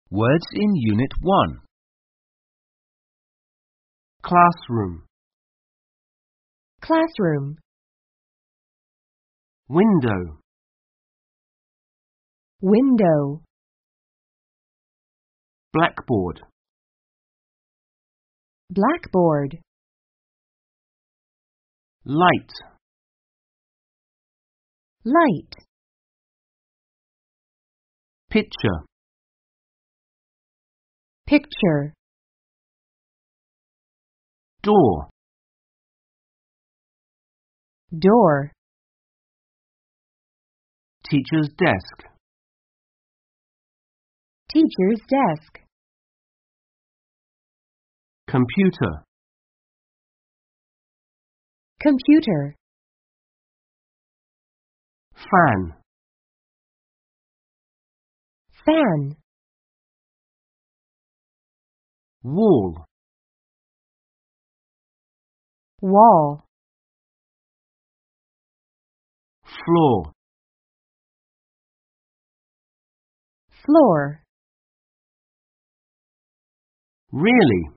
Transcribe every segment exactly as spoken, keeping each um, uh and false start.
Words in Unit one. Classroom, Classroom. window, Window. blackboard, Blackboard. light, Light. picture, Picture. door, Door. teacher's desk, Teacher's desk. computer, Computer. fan, Fan. wall, Wall. floor, Floor. really,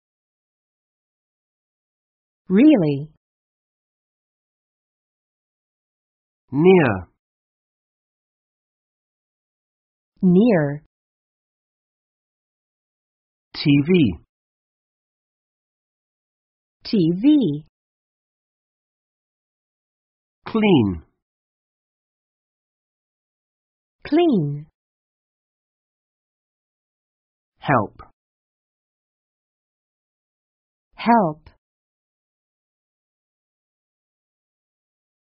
Really. near, Near. T V, T V. clean, Clean. help. Help.